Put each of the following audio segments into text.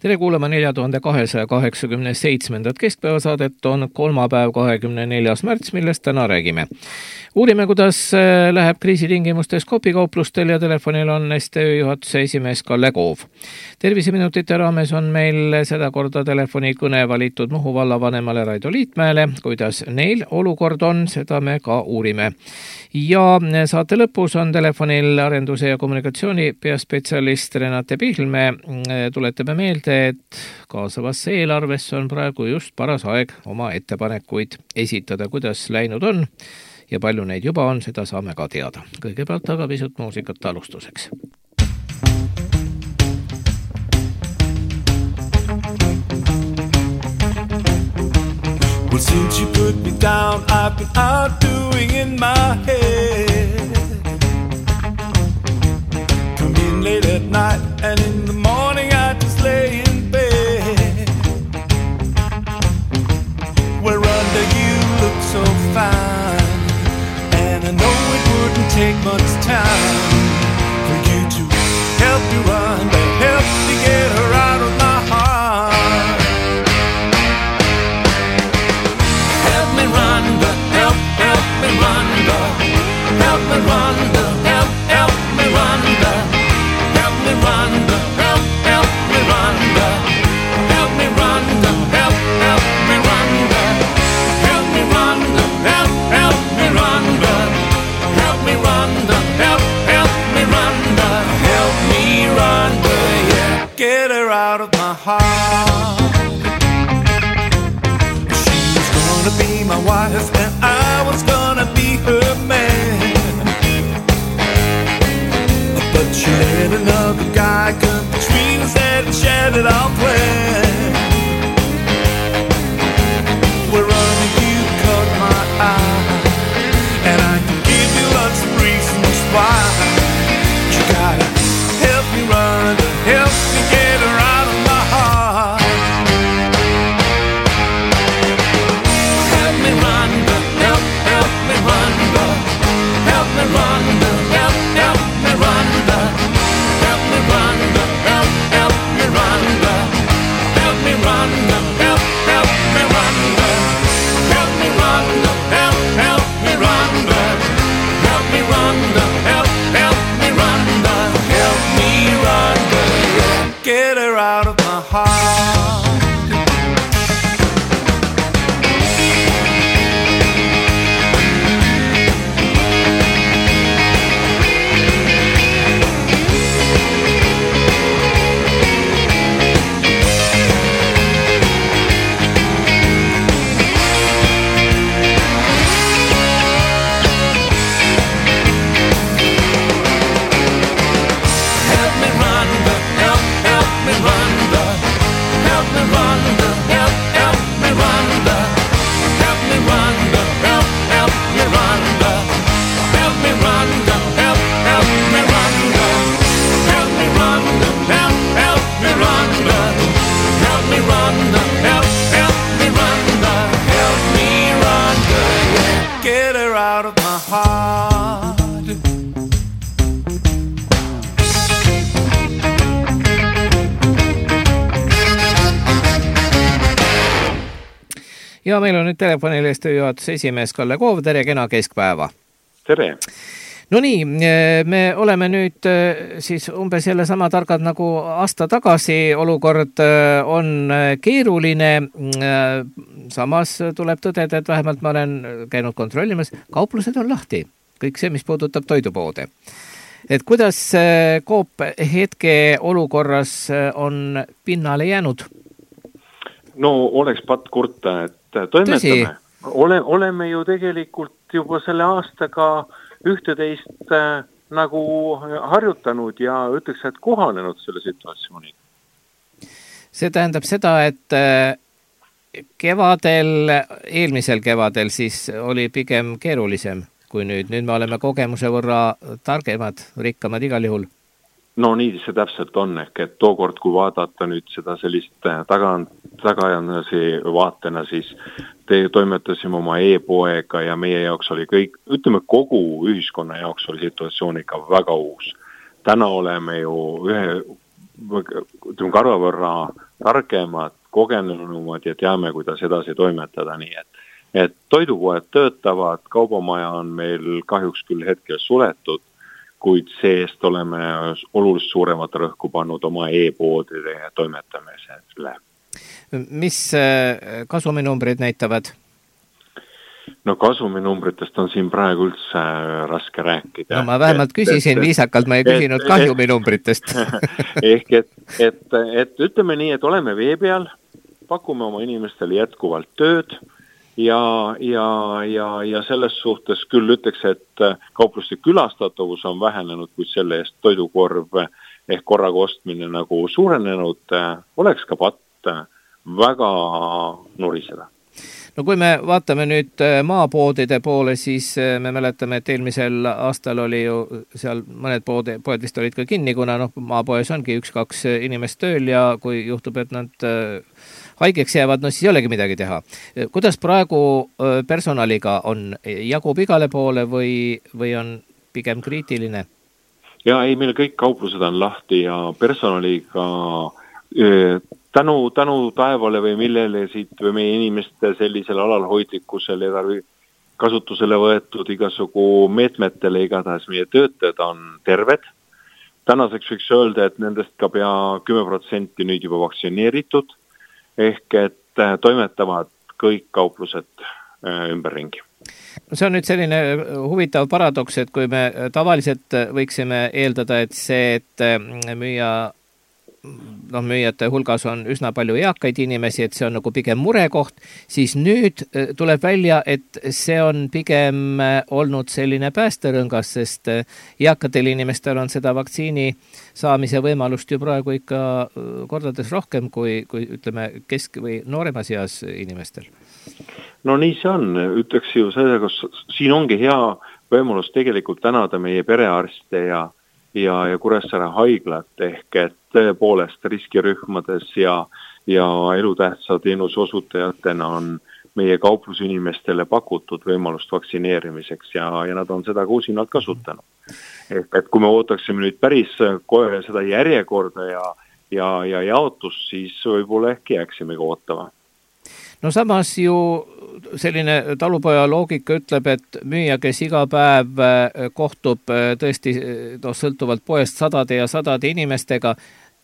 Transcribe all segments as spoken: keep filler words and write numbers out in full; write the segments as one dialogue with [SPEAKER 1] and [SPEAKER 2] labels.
[SPEAKER 1] tere kuulama nelja tuhande kahesaja kaheksakümne seitsmendat keskpäevasaadet on kolmapäev kahekümne neljas märts, millest täna räägime. Uurime, kuidas läheb kriisitingimustes kopikauplustel ja telefonil on S T Ö juhatuse esimees Kalle Koov. Terviseminutite raames on meil seda korda telefonikõne valitud Muhu vallavanemale Raido Liitmäele. Kuidas neil olukord on, seda me ka uurime. Ja saate lõpus on telefonil arenduse ja kommunikatsiooni peaspetsialist Renate Pihlme. Tuletame meelde, et kaasavasse eelarvesse on praegu just paras aeg oma ettepanekuid esitada, kuidas läinud on ja palju neid juba on, seda saame ka teada. Kõigepealt aga pisut muusikat alustuseks.
[SPEAKER 2] Well, since you put me down, I've been out doing in my head. Come in late at night, and in the morning I just lay in bed. Where under you look so fine, and I know it wouldn't take much time for you to help me run, but help me get her out of my heart. Help me run, but help, help me run, but help me run, but help, help me run, but help me run, but help, help me run, but help me run, but help, help me run, but help me run, but help, help me run, but help me run, but help, help me run, but help me run, but yeah, get her out of my heart. Gonna be my wife and I was gonna be her man, but she let another guy come between us and shattered our plan. Where under you caught my eye, and I can give you lots of reasons why. You gotta help me run, help me get her out of my heart. Help me run, help, help me run, help me run, help, help me run, help me run, help, help me run, help me run, help, help me run, help me run, help, help me run, help me run, help, help me run, help me run, get her out of my heart.
[SPEAKER 1] Ja meil on nüüd telefonil S T Ö juhatuse esimees Kalle Koov, tere, kena keskpäeva.
[SPEAKER 3] Tere.
[SPEAKER 1] No nii, me oleme nüüd siis umbes jälle sama targad nagu aasta tagasi, olukord on keeruline, samas tuleb tõdeda, et vähemalt ma olen käinud kontrollimas, kauplused on lahti, kõik see, mis puudutab toidupoode. Et kuidas Coop hetke olukorras on pinnale jäänud?
[SPEAKER 3] No oleks pat kurta, et toimetame. Ole, oleme ju tegelikult juba selle aastaga ühteteist äh, nagu harjutanud ja ütleks, et kohanenud selle situatsiooni.
[SPEAKER 1] See tähendab seda, et äh, kevadel, eelmisel kevadel siis oli pigem keerulisem kui nüüd. Nüüd me oleme kogemuse võrra targemad, rikkamad igal juhul.
[SPEAKER 3] No nii see täpselt on, ehk et tookord, kui vaadata nüüd seda sellist taga, tagajannasi vaatena, siis te toimetasime oma e-poega ja meie jaoks oli kõik, ütleme kogu ühiskonna jaoks oli situatsioon ikka väga uus. Täna oleme ju ühe ütleme, karvavõrra targemad, kogenenumad ja teame, kuidas edasi toimetada, nii et, et toidupoed töötavad, kaubamaja on meil kahjuks küll hetkel suletud, kuid seest oleme oluliselt suuremat rõhku pannud oma e-poodide toimetamisele.
[SPEAKER 1] Mis kasuminumbrid näitavad?
[SPEAKER 3] No kasuminumbritest on siin praegu üldse raske rääkida.
[SPEAKER 1] No ma vähemalt küsisin et, viisakalt, ma ei küsinud et, kahjuminumbritest.
[SPEAKER 3] Ehk et, et, et ütleme nii, et oleme vee peal, pakume oma inimestele jätkuvalt tööd ja, ja, ja, ja selles suhtes küll ütleks, et kaupluste külastatavus on vähenenud, kuid selle eest toidukorv ehk korraga ostmine nagu suurenenud, oleks ka patt väga nuriseda.
[SPEAKER 1] No kui me vaatame nüüd maapoodide poole, siis me mäletame, et eelmisel aastal oli ju seal mõned pood, poed vist olid ka kinni, kuna noh, maapoes ongi üks-kaks inimest tööl ja kui juhtub, et nad haigeks jäävad, no siis ei olegi midagi teha. Kuidas praegu personaliga on? Jagub igale poole või, või on pigem kriitiline?
[SPEAKER 3] Ja ei, meil kõik kauplused on lahti ja personaliga öö, Tänu, tänu taevale või millele siit või meie inimeste sellisele alalhoidlikkusele ja kasutusele võetud igasugu meetmetele igatahes meie töötajad on terved. Tänaseks võiks öelda, et nendest ka pea kümme protsenti nüüd juba vaktsineeritud, ehk et toimetavad kõik kauplused ümberringi.
[SPEAKER 1] See on nüüd selline huvitav paradoks, et kui me tavaliselt võiksime eeldada, et see, et müüa noh, müüjate hulgas on üsna palju eakaid inimesi, et see on nagu pigem murekoht, siis nüüd tuleb välja, et see on pigem olnud selline päästerõngas, sest eakatel inimestel on seda vaktsiini saamise võimalust ju praegu ikka kordades rohkem kui, kui ütleme kesk- või nooremas eas inimestel.
[SPEAKER 3] No nii see on, ütleks ju selle, kus siin ongi hea võimalus tegelikult tänada meie perearste ja ja, ja Kuressaare haiglat ehk et tõepoolest riskirühmades ja, ja elutähtsa teenuse osutajatena on meie kauplusinimestele pakutud võimalust vaktsineerimiseks ja, ja nad on seda kuusinalt kasutanud. Ehk et kui me ootaksime nüüd päris kohe seda järjekorda ja, ja, ja jaotust, siis võib-olla ehk jääksimegi ootama.
[SPEAKER 1] No samas ju selline talupoja loogika ütleb, et müüja, kes iga päev kohtub tõesti no, sõltuvalt poest sadade ja sadade inimestega,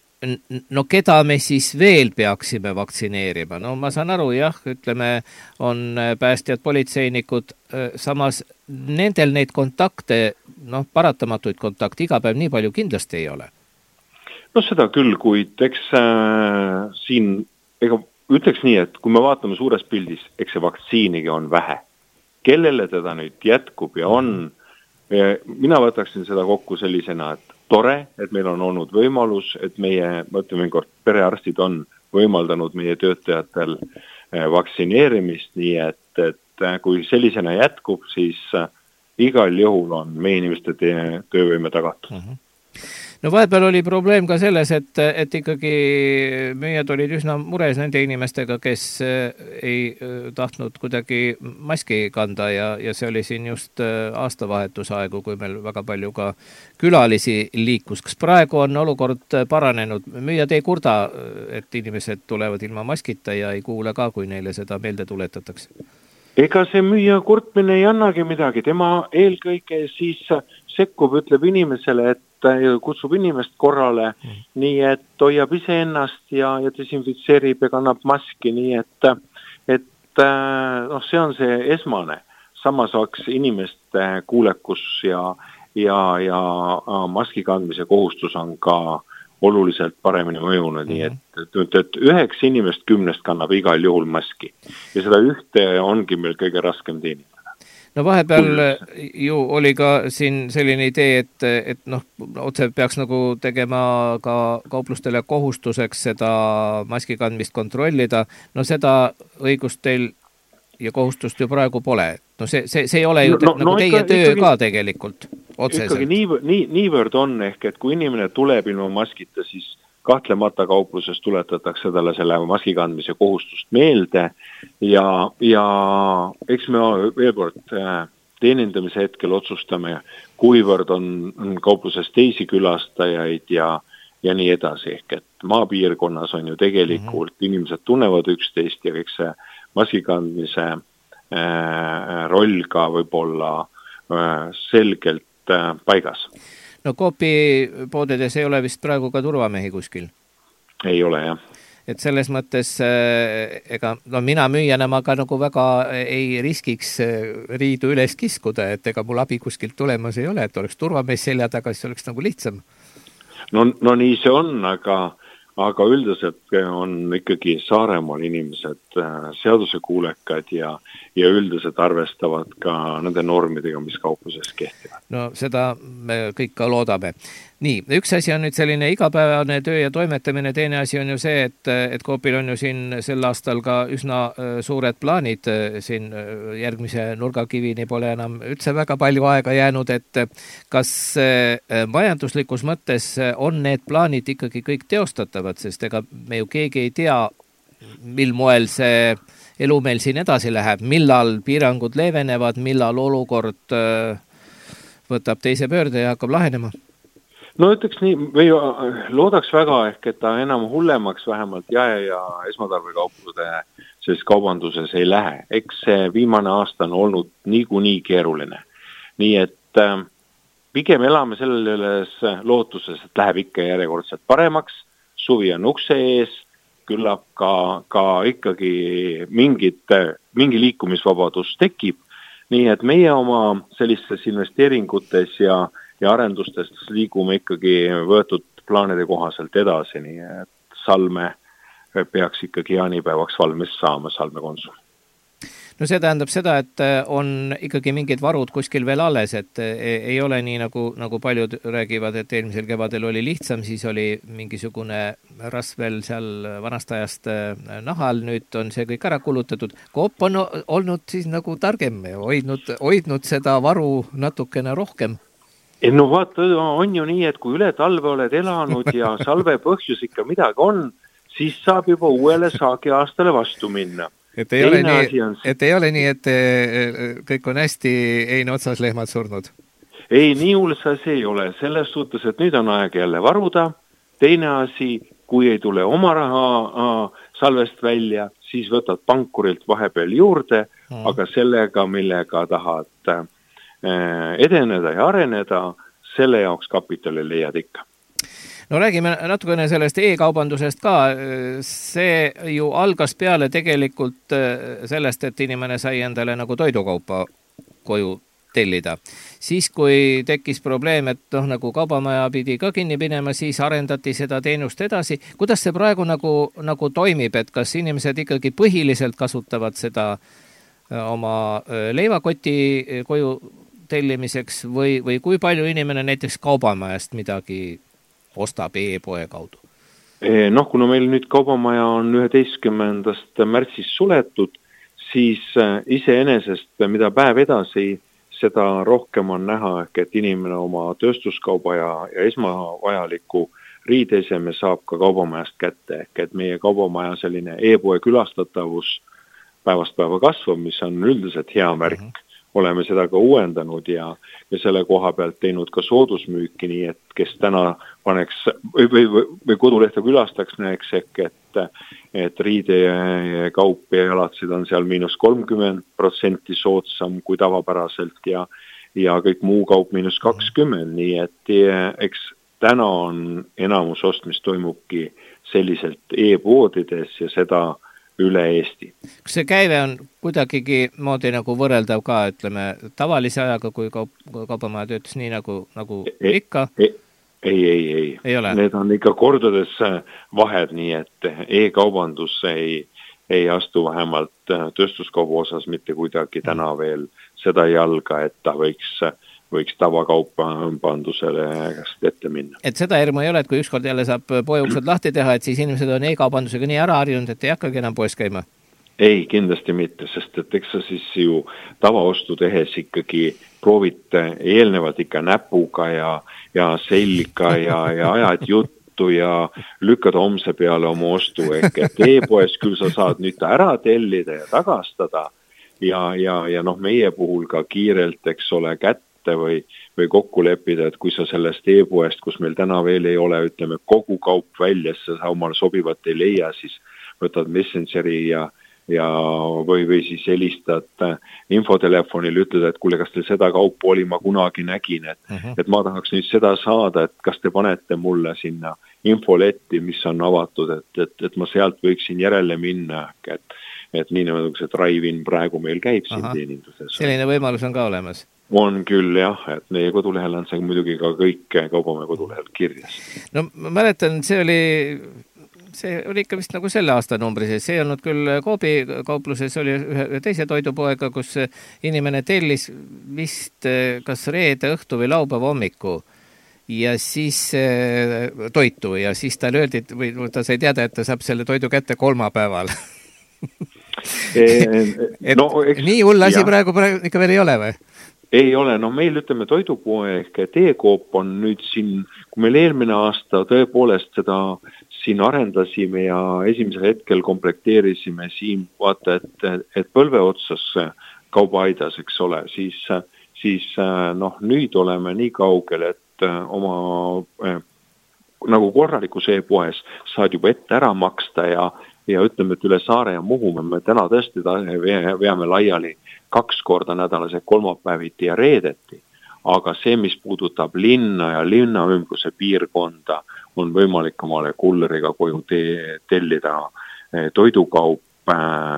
[SPEAKER 1] no keda me siis veel peaksime vaktsineerima? No ma saan aru, jah, ütleme, on päästjad, politseinikud, samas nendel neid kontakte, noh, paratamatuid kontakte iga päev nii palju kindlasti ei ole.
[SPEAKER 3] No seda küll, kuid eks äh, siin ega ütleks nii, et kui me vaatame suures pildis, eks see vaktsiinigi on vähe. Kellele teda nüüd jätkub ja on, mina võtaksin seda kokku sellisena, et tore, et meil on olnud võimalus, et meie, mõtleme kord, perearstid on võimaldanud meie töötajatel vaktsineerimist, nii et, et kui sellisena jätkub, siis igal juhul on meie inimeste töövõime tagatud.
[SPEAKER 1] Mm-hmm. No vahepeal oli probleem ka selles, et, et ikkagi müüjad olid üsna mures nende inimestega, kes ei tahtnud kuidagi maski kanda ja, ja see oli siin just aastavahetusaegu, kui meil väga palju ka külalisi liikus. Kas praegu on olukord paranenud? Müüjad ei kurda, et inimesed tulevad ilma maskita ja ei kuule ka, kui neile seda meelde tuletatakse?
[SPEAKER 3] Ega see müüja kurtmine ei annagi midagi. Tema eelkõige siis sekkub, ütleb inimesele, et kutsub inimest korrale, mm. nii et hoiab ise ennast ja, ja desinfitseerib ja kannab maski, nii et, et noh, see on see esmane. Samas oleks inimeste kuulekus ja, ja, ja maski kandmise kohustus on ka oluliselt paremini mõjunud, mm. nii et, et, et üheks inimest kümnest kannab igal juhul maski ja seda ühte ongi meil kõige raskem teenida.
[SPEAKER 1] No vahepeal ju oli ka siin selline idee, et, et noh, otse peaks nagu tegema ka kauplustele kohustuseks seda maski kandmist kontrollida. No seda õigust teil ja kohustust ju praegu pole. No see, see, see ei ole ju no, nagu no, teie ikka, töö ikkagi, ka tegelikult otseselt.
[SPEAKER 3] Ikkagi nii, nii, niivõrd on ehk, et kui inimene tuleb ilma maskita, siis kahtlemata kaupluses tuletatakse talle selle maski kandmise kohustust meelde ja, ja eks me veel kord teenindamise hetkel otsustame, kuivõrd on, on kaupluses teisi külastajaid ja, ja nii edasi, ehk et maapiirkonnas on ju tegelikult mm-hmm. inimesed tunnevad üksteist ja kõik see maski kandmise äh, roll ka võib-olla äh, selgelt äh, paigas.
[SPEAKER 1] No Coopi poodedes ei ole vist praegu ka turvamehi kuskil?
[SPEAKER 3] Ei ole, jah.
[SPEAKER 1] Et selles mõttes, ega no mina müüjana ma ka nagu väga ei riskiks riidu üles kiskuda, et ega mul abi kuskilt tulemas ei ole, et oleks turvamees selja taga, siis oleks nagu lihtsam.
[SPEAKER 3] No, no nii see on, aga, aga üldiselt on ikkagi Saaremaal inimesed seadusekuulekad ja, ja üldiselt arvestavad ka nende normidega, mis kaupluses kehtivad.
[SPEAKER 1] No seda me kõik ka loodame. Nii, üks asi on nüüd selline igapäevane töö ja toimetamine, teine asi on ju see, et, et Coopil on ju siin sel aastal ka üsna suured plaanid, siin järgmise nurgakivini pole enam üldse väga palju aega jäänud, et kas majanduslikus mõttes on need plaanid ikkagi kõik teostatavad, sest ega me ju keegi ei tea, mil moel see elu meil siin edasi läheb, millal piirangud leevenevad, millal olukord võtab teise pöörde ja hakkab lahenema?
[SPEAKER 3] No ütleks nii, või loodaks väga ehk, et ta enam hullemaks vähemalt jae- ja esmatarbekauplude sest kaubanduses ei lähe. Eks see viimane aasta on olnud niikuinii keeruline. Nii et äh, pigem elame selles lootuses, et läheb ikka järjekordselt paremaks, suvi on ukse ees, küllap ka, ka ikkagi mingit, mingi liikumisvabadus tekib. Nii et meie oma sellistes investeeringutes ja ja arendustest liigume ikkagi võetud plaanide kohaselt edasi, nii et Salme peaks ikkagi jaanipäevaks valmis saama, Salme Konsum.
[SPEAKER 1] No see tähendab seda, et on ikkagi mingid varud kuskil veel alles, et ei ole nii, nagu, nagu paljud räägivad, et eelmisel kevadel oli lihtsam, siis oli mingisugune rasv veel seal vanast ajast nahal, nüüd on see kõik ära kulutatud. Coop on olnud siis nagu targem ja hoidnud, hoidnud seda varu natukene rohkem.
[SPEAKER 3] No vaata, on ju nii, et kui üle talve oled elanud ja salve põhjus ikka midagi on, siis saab juba uuele saagi aastale vastu minna.
[SPEAKER 1] Et ei, ole nii, et ei ole nii, et kõik on hästi eine otsas lehmad surnud?
[SPEAKER 3] Ei, nii ulsa see ei ole. Selles suhtes, et nüüd on aeg jälle varuda. Teine asi, kui ei tule oma raha salvest välja, siis võtad pankurilt vahepeal juurde, mm. aga sellega, millega tahad edeneda ja areneda, selle jaoks kapitali leiad ikka.
[SPEAKER 1] No räägime natukene sellest e-kaubandusest ka. See ju algas peale tegelikult sellest, et inimene sai endale nagu toidukaupa koju tellida. Siis, kui tekkis probleem, et noh, nagu kaubamaja pidi ka kinni pinema, siis arendati seda teenust edasi. Kuidas see praegu nagu, nagu toimib, et kas inimesed ikkagi põhiliselt kasutavad seda oma leivakoti koju tellimiseks või, või kui palju inimene näiteks kaubamajast midagi ostab e-poe kaudu?
[SPEAKER 3] Noh, kuna meil nüüd kaubamaja on üheteistkümnendast märtsis suletud, siis iseenesest, mida päev edasi, seda rohkem on näha, et inimene oma tööstuskauba ja, ja esmavajaliku riideeseme saab ka kaubamajast kätte, ehk et meie kaubamaja selline e-poe külastatavus päevast päeva kasvab, mis on üldiselt hea märk. Mm-hmm. Oleme seda ka uuendanud ja, ja selle koha pealt teinud ka soodusmüüki, nii et kes täna paneks või, või, või kodulehte külastaks näeks, ehk et, et riide kaup ja jalatsid on seal miinus kolmkümmend protsenti soodsam kui tavapäraselt ja, ja kõik muu kaup miinus kakskümmend, nii et eks täna on enamus ostmist toimubki selliselt e-poodides ja seda üle Eesti.
[SPEAKER 1] Kas see käive on kuidagigi moodi nagu võrreldav ka, ütleme, tavalise ajaga, kui kaup, kaubamaja töötas nii nagu, nagu ei, ikka?
[SPEAKER 3] Ei, ei, ei, ei.
[SPEAKER 1] ei ole.
[SPEAKER 3] Need on ikka kordades vahed, nii et e-kaubandus ei, ei astu vähemalt tööstuskaubu osas mitte kuidagi täna veel seda jalga, et ta võiks võiks tavakaupandusele ette minna.
[SPEAKER 1] Et seda hirmu ei ole, et kui ükskord jälle saab poeuksed lahti teha, et siis inimesed on e-kaubandusega nii ära harjunud, et ei hakkagi enam poes käima?
[SPEAKER 3] Ei, kindlasti mitte, sest et eks sa siis ju tavaostu tehes ikkagi proovite eelnevalt ikka näpuga ja, ja selga ja, ja ajad juttu ja lükkad homse peale oma ostu, ehk et e-poes küll sa saad nüüd ära tellida ja tagastada ja, ja, ja noh, meie puhul ka kiirelt, eks ole, kätte kätte või, või kokku leppida, et kui sa sellest e-poest, kus meil täna veel ei ole, ütleme kogu kaup välja, sa omal sobivat ei leia, siis võtad Messengeri ja ja või, või siis helistad infotelefonile, ütled, et kuule, kas teil seda kaupu oli, ma kunagi nägin, et, uh-huh. et ma tahaks nüüd seda saada, et kas te panete mulle sinna infoletti, mis on avatud, et, et, et ma sealt võiksin järele minna, et, et nii nagu see drive-in praegu meil käib siin uh-huh. teeninduses.
[SPEAKER 1] Selline võimalus on ka olemas?
[SPEAKER 3] On küll jah, et meie kodulehel on see muidugi ka kõik Kaubamäe kodulehel kirjas.
[SPEAKER 1] No ma mäletan, see oli... see oli ikka vist nagu selle aasta numbri sees, see ei olnud küll Coopi kaupluses, oli ühe teise toidupoega, kus inimene tellis vist kas reede õhtu või laupäeva hommiku ja siis toitu ja siis ta löödi, või ta sai teada, et ta saab selle toidu kätte kolmapäeval. et no, eks, nii hull asi praegu, praegu ikka veel ei ole või?
[SPEAKER 3] Ei ole, no meil ütleme toidupoe ehk T-Coop on nüüd siin, kui meil eelmine aasta tõepoolest seda siin arendasime ja esimesel hetkel komplekteerisime siin, vaata, et, et põlve otsas kaubaaidas, eks ole, siis, siis noh, nüüd oleme nii kaugel, et oma eh, nagu korralikus e-poes saad juba ette ära maksta ja, ja ütleme, et üle Saare ja Muhumäe me täna tõesti veame laiali kaks korda nädalas, kolmapäeviti ja reedeti. Aga see, mis puudutab linna ja linna ümbruse piirkonda, on võimalik omale kulleriga koju te- tellida toidukaup,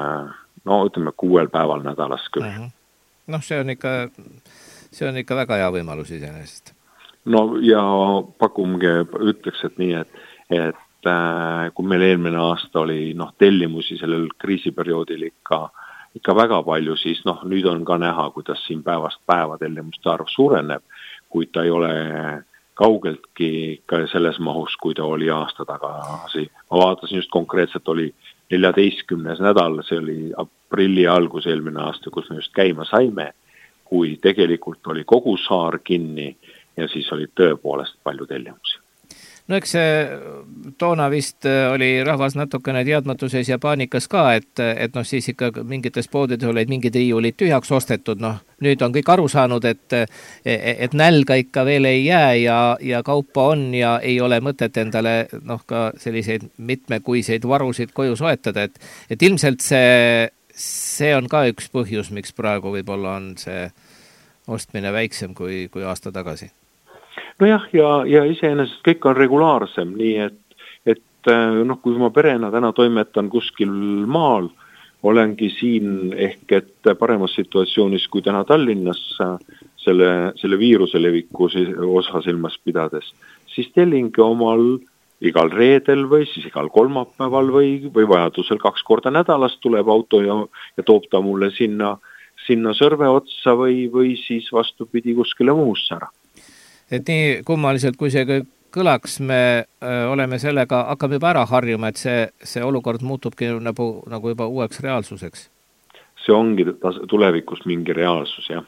[SPEAKER 3] no ütleme kuuel päeval nädalas küll. Uh-huh.
[SPEAKER 1] Noh, see on ikka, see on ikka väga hea võimalus iseenesest.
[SPEAKER 3] No ja pakumge, ütleks, et nii, et, et äh, kui meil eelmine aasta oli noh, tellimusi sellel kriisiperioodil ikka ikka väga palju, siis noh, nüüd on ka näha, kuidas siin päevast päeva tellimuste arv suureneb, kuid ta ei ole kaugeltki ka selles mahus, kui ta oli aasta tagasi. Ma vaatasin just konkreetselt, oli neljateistkümnes nädal, see oli aprilli algus eelmine aasta, kus me just käima saime, kui tegelikult oli kogu saar kinni ja siis oli tõepoolest palju tellimusi.
[SPEAKER 1] No eks see toona vist oli rahvas natukene teadmatuses ja paanikas ka, et, et noh, siis ikka mingites poodides olid mingid riiulid tühjaks ostetud, noh, nüüd on kõik aru saanud, et, et nälga ikka veel ei jää ja, ja kaupa on ja ei ole mõtet endale noh, ka selliseid mitmekuiseid varusid koju soetada, et, et ilmselt see, see on ka üks põhjus, miks praegu võib-olla on see ostmine väiksem kui, kui aasta tagasi.
[SPEAKER 3] Nojah, ja, ja iseenesest kõik on regulaarsem, nii et, et noh, kui ma perena täna toimetan kuskil maal, olengi siin ehk et paremas situatsioonis kui täna Tallinnas selle, selle viiruse leviku osa silmas pidades, siis tellingi omal igal reedel või siis igal kolmapäeval või, või vajadusel kaks korda nädalas tuleb auto ja, ja toob ta mulle sinna, sinna sõrve otsa või, või siis vastupidi kuskile muusse ära.
[SPEAKER 1] Et nii kummaliselt, kui see kõlaks, me öö, oleme sellega, hakkame juba ära harjuma, et see, see olukord muutubki nagu, nagu juba uueks reaalsuseks.
[SPEAKER 3] See ongi tulevikus mingi reaalsus, jah.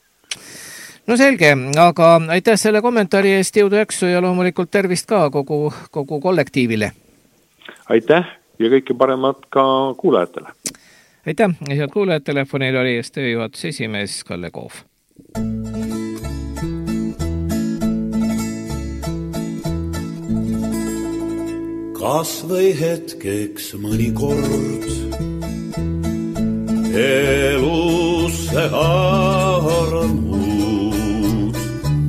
[SPEAKER 1] No selge, aga aitäh selle kommentaari eest, jõudu jaksu ja loomulikult tervist ka kogu, kogu kollektiivile.
[SPEAKER 3] Aitäh ja kõike paremat ka kuulajatele.
[SPEAKER 1] Aitäh, head kuulajad, telefonil oli S T juhatuse esimees Kalle Koov.
[SPEAKER 4] Kas või hetkeks mõnikord elusse armud.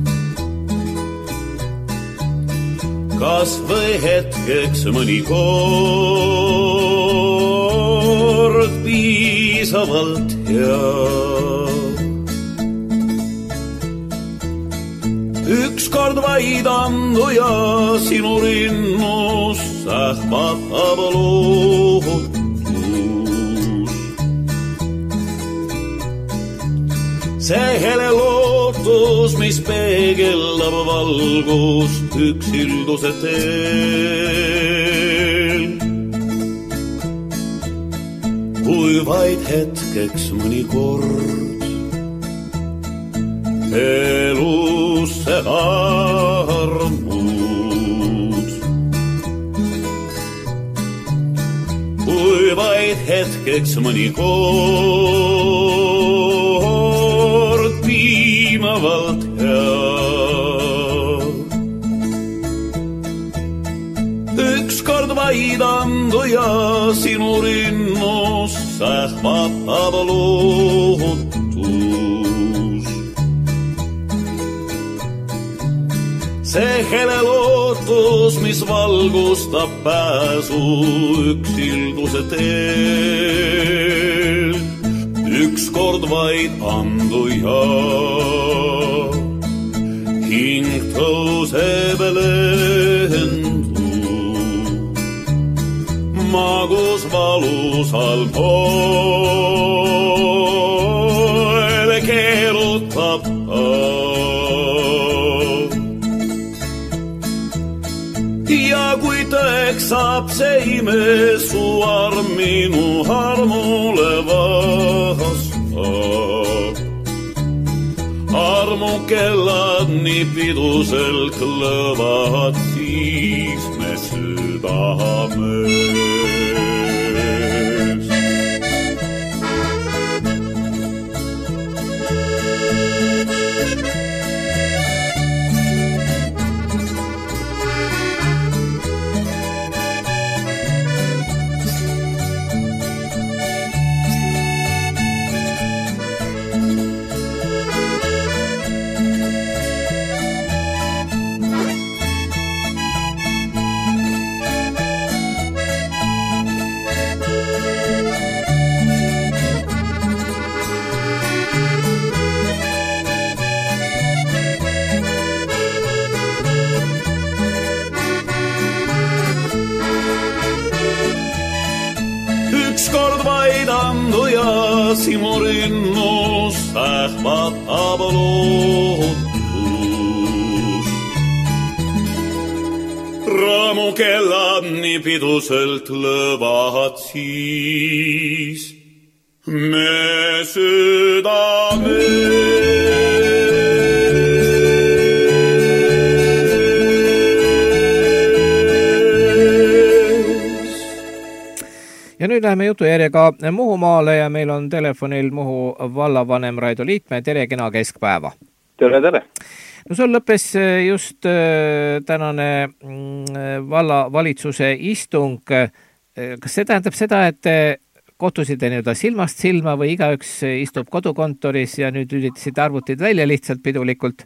[SPEAKER 4] Kas või hetkeks mõnikord piisavalt hea. Ükskord vaid andu ja sinu rinnus sähvatab lootus. See hele lootus, mis peegeldab valgust üksilduse teel. Kui vaid hetkeks mõnikord elusse armud. Kui vaid hetkeks mõnikord piima jumalalt hea. Ükskord vaid andu ja sinu rinnus sähvatab lootus. See hele lootus, mis valgustab pääsu üksilduse teel. Ükskord vaid andu ja hing tõuseb lendu. Magus valusal poel keerutab ja kui tõeks saab see ime su arm minu armule vastab. Armu kellad nii piduselt lõvad, siis me südame. Ükskord vaid andu ja sinu rinnus sähvatab lootus. Raamu kellad nii piduselt lõvad, siis me südame.
[SPEAKER 1] Ja nüüd läheme jutujärjega Muhumaale ja meil on telefonil Muhu vallavanem Raido Liitmäe. Tere, kena keskpäeva.
[SPEAKER 5] Tere, tere.
[SPEAKER 1] No sul lõppes just tänane valla valitsuse istung. Kas see tähendab seda, et te kohtusite nii-öelda silmast silma või igaüks istub kodukontoris ja nüüd üritasite arvutid välja lihtsalt pidulikult?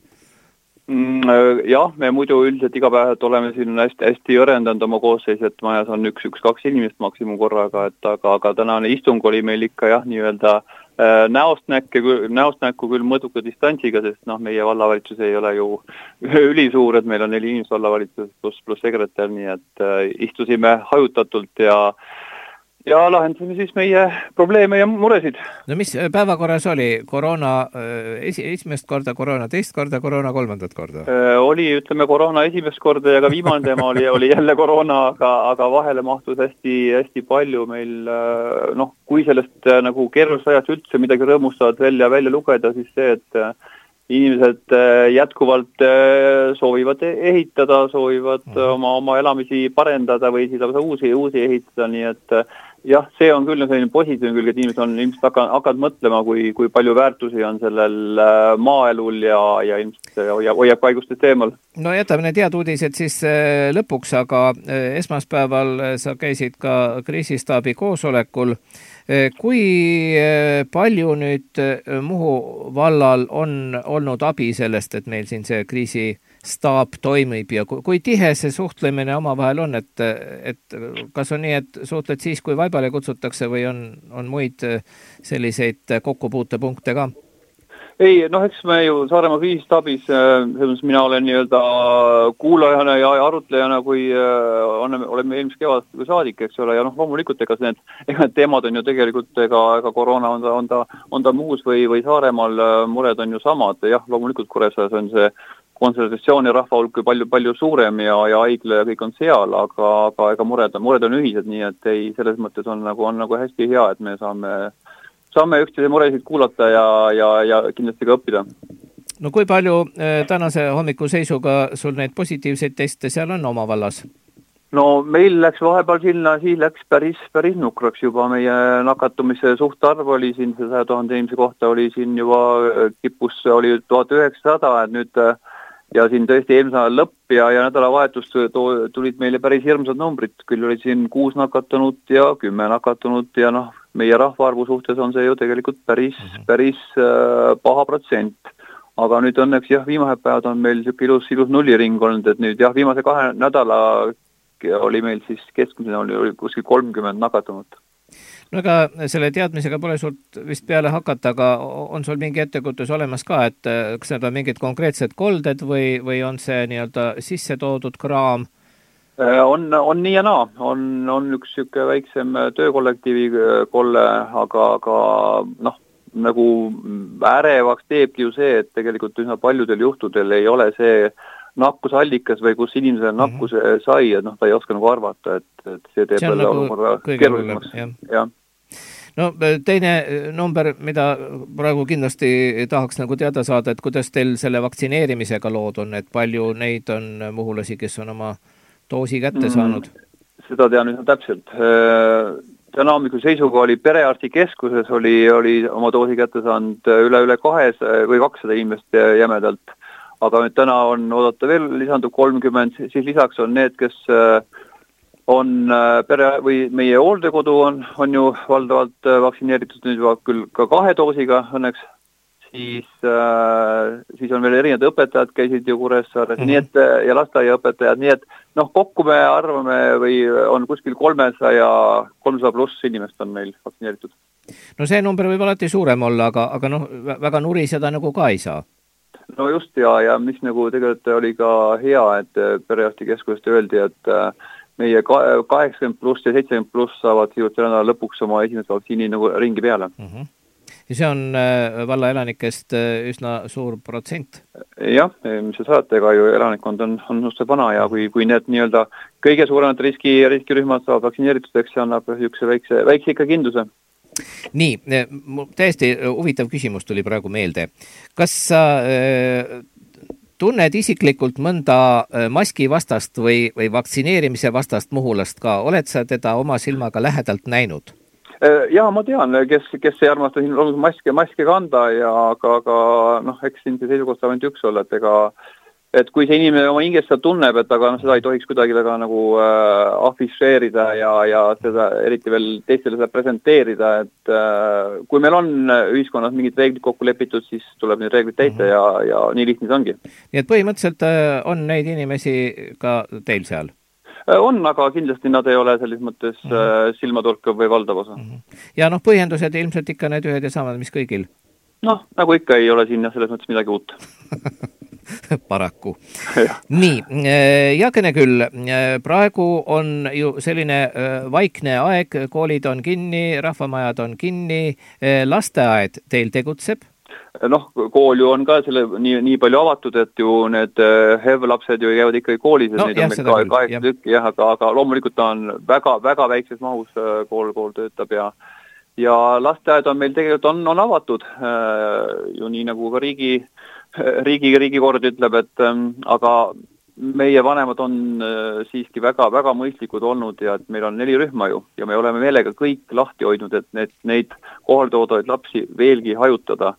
[SPEAKER 5] Jah, me muidu üldiselt iga päev oleme siin hästi, hästi jõrendanud oma koosseis, et majas on üks, üks, kaks inimest maksimum korraga, et aga, aga tänane istung oli meil ikka jah, nii-öelda äh, näost näkku, näost näkku küll mõõduka distantsiga, sest noh, meie vallavalitsus ei ole ju ülisuur, et meil on neli inimest vallavalitsus plus, plus sekretär, nii et äh, istusime hajutatult ja ja lahendasime siis meie probleeme ja muresid.
[SPEAKER 1] No mis päevakorras oli? Koroona esi, esimest korda, koroona teist korda, koroona kolmandat korda?
[SPEAKER 5] Oli, ütleme, koroona esimest korda ja ka viimane teema oli, oli jälle koroona, aga, aga vahele mahtus hästi, hästi palju meil, noh, kui sellest nagu keerulisajast üldse midagi rõõmustavat välja, välja lugeda, siis see, et inimesed jätkuvalt soovivad ehitada, soovivad oma, oma elamisi parendada või siis uusi, uusi ehitada, nii et jah, see on küll selline positiivne külg, et inimesed on ilmselt hakanud, hakanud mõtlema, kui, kui palju väärtusi on sellel maaelul ja, ja ilmselt hoiab, hoiab paigustest eemal.
[SPEAKER 1] No jätame need head uudised siis lõpuks, aga esmaspäeval sa käisid ka kriisistaabi koosolekul. Kui palju nüüd Muhu vallal on olnud abi sellest, et meil siin see kriisistaab toimib ja kui tihe see suhtlemine oma vahel on, et, et kas on nii, et suhtled siis, kui vaibale kutsutakse või on, on muid selliseid kokkupuutepunkte ka?
[SPEAKER 5] Ei, noh, eks me ju Saaremaa kriisistaabis, mina olen nii-öelda kuulajana ja arutlejana, kui oleme, oleme eelmist kevad saadik, eks ole, ja noh, loomulikult, ega need, ega need teemad on ju tegelikult, ega, ega koroona on ta, on ta, on ta Muhus või, või Saaremaal, mured on ju samad, jah, loomulikult Kuressaares on see konsultatsiooni rahva hulk palju, palju suurem ja, ja haigla ja kõik on seal, aga, aga ega mured, mured on ühised, nii et ei, selles mõttes on nagu, on nagu hästi hea, et me saame saame üksteise muresid kuulata ja, ja, ja kindlasti ka õppida.
[SPEAKER 1] No kui palju tänase hommiku seisuga sul neid positiivseid teste seal on oma vallas?
[SPEAKER 5] no meil läks vahepeal sinna, siis läks päris, päris nukraks juba meie nakatumise suhtarv oli siin, see saja tuhande inimese kohta oli siin juba kipus, oli tuhat üheksasada, et nüüd ja siin tõesti eelmise nädala lõpp ja, ja nädalavahetust tulid meile päris hirmsad numbrid, küll olid siin kuus nakatunut ja kümme nakatunut ja noh, meie rahvaarvu suhtes on see ju tegelikult päris, päris äh, paha protsent. Aga nüüd õnneks jah, viimased päevad on meil siuke ilus, ilus nulliring olnud, et nüüd jah, viimase kahe nädala oli meil siis keskmisena oli, oli kuskil kolmkümmend nakatunut.
[SPEAKER 1] No aga selle teadmisega pole sult vist peale hakata, aga on sul mingi ettekujutus olemas ka, et kas need on mingid konkreetsed kolded või, või on see nii-öelda sisse toodud kraam?
[SPEAKER 5] On, on nii ja naa. On, on üks siuke väiksem töökollektiivi kolle, aga, aga noh, nagu ärevaks teebki ju see, et tegelikult üsna paljudel juhtudel ei ole see nakkusallikas või kus inimesele nakkuse mm -hmm. sai, et noh, ta ei oska nagu arvata, et, et see teeb veel olukorra keerulisemaks. Ja.
[SPEAKER 1] No teine number, mida praegu kindlasti tahaks nagu teada saada, et kuidas teil selle vaktsineerimisega lood on, et palju neid on muhulasi, kes on oma doosi kätte saanud?
[SPEAKER 5] Mm, seda tean üsna täpselt. Täna hommikul seisuga oli perearsti keskuses, oli, oli oma doosi kätte saanud üle, üle kahes või kakssada inimest jämedalt. Aga nüüd täna on oodata veel lisandub kolmkümmend, siis lisaks on need, kes on pere või meie hooldekodu on, on ju valdavalt vaktsineeritud nüüd juba küll ka kahe doosiga õnneks, siis, siis on veel erinevad õpetajad käisid ju Kuressaares, mm-hmm. nii et ja lasteaiaõpetajad, nii et noh, kokku me arvame või on kuskil kolmesaja, kolmsada pluss inimest on meil vaktsineeritud.
[SPEAKER 1] No see number võib alati suurem olla, aga, aga noh, väga nuriseda nagu ka ei saa.
[SPEAKER 5] No just ja, ja mis nagu tegelikult oli ka hea, et perearsti keskusest öeldi, et meie kaheksakümmend pluss ja seitsekümmend pluss saavad juurde nädala lõpuks oma esimest vaktsiini nagu ringi peale.
[SPEAKER 1] Mm-hmm. Ja see on valla elanikest üsna suur protsent?
[SPEAKER 5] Jah, mis see saatega ju elanikkond on, on just vana ja kui, kui need nii-öelda kõige suuremad riski, riskirühmad saavad vaktsineeritud, eks see annab üks väikse, väikse ikka kindluse.
[SPEAKER 1] Nii, täiesti huvitav küsimus tuli praegu meelde. Kas sa äh, tunned isiklikult mõnda maski vastast või, või vaktsineerimise vastast muhulast ka? Oled sa teda oma silmaga lähedalt näinud?
[SPEAKER 5] Jaa, ma tean, kes, kes ei armasta siin maske, maske kanda ja aga, aga noh, eks siin see seisukoht saab ainult üks olla, et ega et kui see inimene oma hingest seda tunneb, et aga no, seda ei tohiks kuidagi väga nagu äh, afišeerida ja, ja seda eriti veel teistele seda presenteerida, et äh, kui meil on ühiskonnas mingid reeglid kokku lepitud, siis tuleb neid reeglid täita ja, ja nii lihtne see ongi.
[SPEAKER 1] Nii et põhimõtteliselt äh, on neid inimesi ka teil seal?
[SPEAKER 5] On, aga kindlasti nad ei ole selles mõttes mm -hmm. silmatorkav või valdav osa. Mm
[SPEAKER 1] -hmm. Ja noh, põhjendused ilmselt ikka need ühed ja samad, mis kõigil?
[SPEAKER 5] Noh, nagu ikka ei ole siin selles mõttes midagi uut.
[SPEAKER 1] Paraku. Nii, Jaakene küll, praegu on ju selline vaikne aeg, koolid on kinni, rahvamajad on kinni, lasteaed teil tegutseb?
[SPEAKER 5] Noh, kool ju on ka selle nii, nii palju avatud, et ju need H E V-lapsed ju käivad ikkagi koolis, et
[SPEAKER 1] no,
[SPEAKER 5] neid
[SPEAKER 1] jah,
[SPEAKER 5] on meil kaheksa tükki, jah, aga, aga loomulikult ta on väga, väga väikses mahus kool, kool töötab ja ja lasteaed on meil tegelikult on, on avatud, ju nii nagu ka riigi, riigi, riigikord ütleb, et aga meie vanemad on siiski väga, väga mõistlikud olnud ja et meil on neli rühma ju ja me oleme meelega kõik lahti hoidnud, et need, neid kohaltoodavaid lapsi veelgi hajutada.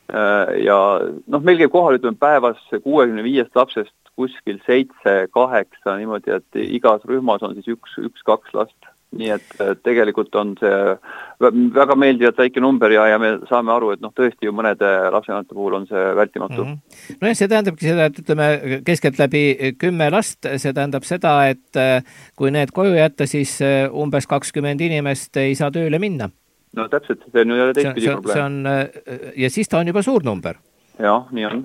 [SPEAKER 5] Ja noh, meil käib kohal, ütleme päevas kuuekümne viiest lapsest kuskil seitse, kaheksa niimoodi, et igas rühmas on siis üks, üks, kaks last. Nii et tegelikult on see väga meeldivat väike number ja, ja me saame aru, et noh, tõesti ju mõnede lapsevanemate puhul on see vältimatu. Mm
[SPEAKER 1] -hmm. No ja see tähendabki seda, et ütleme keskelt läbi kümme last, see tähendab seda, et kui need koju jätta, siis umbes kakskümmend inimest ei saa tööle minna.
[SPEAKER 5] No täpselt, see on ju jälle teistpidi probleem.
[SPEAKER 1] See on, ja siis ta on juba suur number.
[SPEAKER 5] Jah, nii on.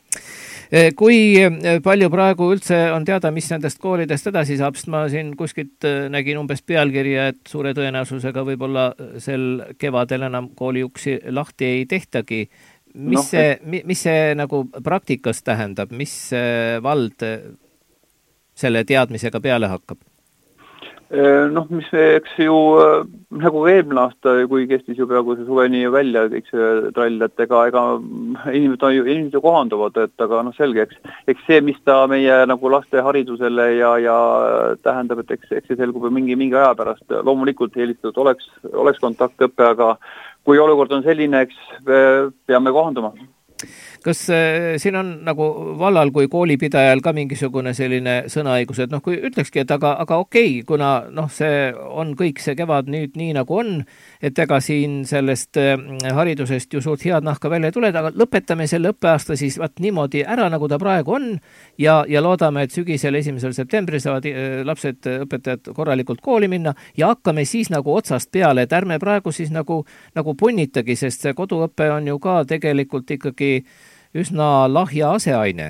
[SPEAKER 1] Kui palju praegu üldse on teada, mis nendest koolidest edasi saab, sest ma siin kuskilt nägin umbes pealkirja, et suure tõenäosusega võib-olla sel kevadel enam kooliuksi lahti ei tehtagi. Mis, no, see, mis see nagu praktikas tähendab, mis vald selle teadmisega peale hakkab?
[SPEAKER 5] Noh, mis eks ju nagu eelmine aasta, kui kestis ju peaaegu see suveni välja kõik see trall, et ega, ega inimesed, inimesed kohanduvad, et aga noh, selge, eks, eks see, mis ta meie nagu laste haridusele ja, ja tähendab, et eks, eks see selgub mingi, mingi aja pärast. Loomulikult eelistatud oleks, oleks kontaktõppe, aga kui olukord on selline, eks peame kohanduma.
[SPEAKER 1] Kas äh, siin on nagu vallal kui koolipidajal ka mingisugune selline sõnaõigus, et noh, kui ütlekski, et aga, aga okei, kuna noh, see on kõik see kevad nüüd nii nagu on, et ega siin sellest äh, haridusest ju suurt head nahka välja ei tule, aga lõpetame selle õppeaasta siis vaat niimoodi ära, nagu ta praegu on ja, ja loodame, et sügisel esimesel septembril saavad äh, lapsed, õpetajad korralikult kooli minna ja hakkame siis nagu otsast peale, et ärme praegu siis nagu, nagu punnitagi, sest see koduõpe on ju ka tegelikult ikkagi üsna lahja aseaine.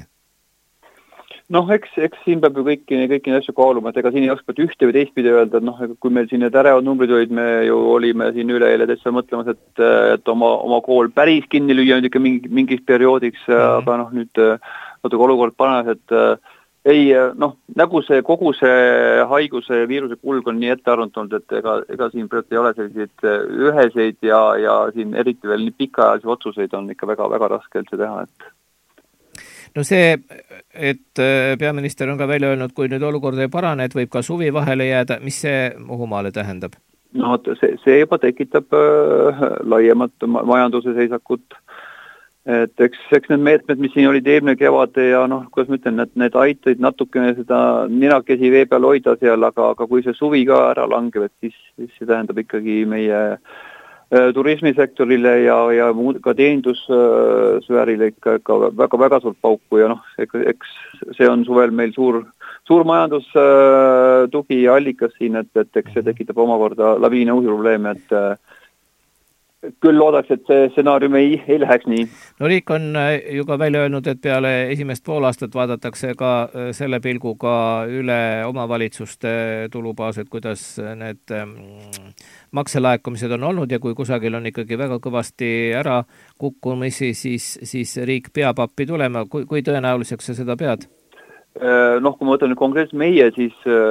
[SPEAKER 5] Noh, eks, eks siin peab ju kõiki, kõiki neid asju kaaluma, et ega siin ei oskavad ühte või teistpidi öelda, et noh, kui meil siin need ärevad numbrid olid, me ju olime siin üle eile täitsa mõtlemas, et, et oma, oma kool päris kinni lüüa nüüd ikka mingi, mingis perioodiks, mm-hmm. aga noh, nüüd natuke olukord panes, et ei, noh, nagu see kogu see haiguse viiruse kulg on nii ette arvanud, et ega, ega siin ei ole selliseid üheseid ja, ja siin eriti veel nii pikaajalisi otsuseid on ikka väga, väga raske üldse teha. Et...
[SPEAKER 1] No see, et peaminister on ka välja öelnud, kui nüüd olukord ei parane, et võib ka suvi vahele jääda, mis see Muhumaale tähendab?
[SPEAKER 5] No see, see juba tekitab äh, laiemat majanduse seisakut. Et eks, eks need meetmed, mis siin olid eelmine kevad ja noh, kuidas ma ütlen, et need aitaid natukene seda ninakesi vee peal hoida seal, aga, aga kui see suvi ka ära langeb, et siis, siis see tähendab ikkagi meie äh, turismisektorile ja, ja muud, ka teenindussfäärile ikka, ikka väga, väga suurt pauku ja noh, eks see on suvel meil suur, suur majandus äh, tugi ja allikas siin, et, et eks see tekitab omakorda laviine uusi probleeme, et äh, küll loodaks, et see stsenaarium ei, ei läheks nii.
[SPEAKER 1] No riik on ju ka välja öelnud, et peale esimest poolaastat vaadatakse ka selle pilguga üle omavalitsuste tulubaased, kuidas need makselaekumised on olnud ja kui kusagil on ikkagi väga kõvasti ära kukkumisi, siis, siis riik peab appi tulema. Kui, kui tõenäoliseks sa seda pead?
[SPEAKER 5] Noh, kui ma võtan nüüd konkreetselt meie, siis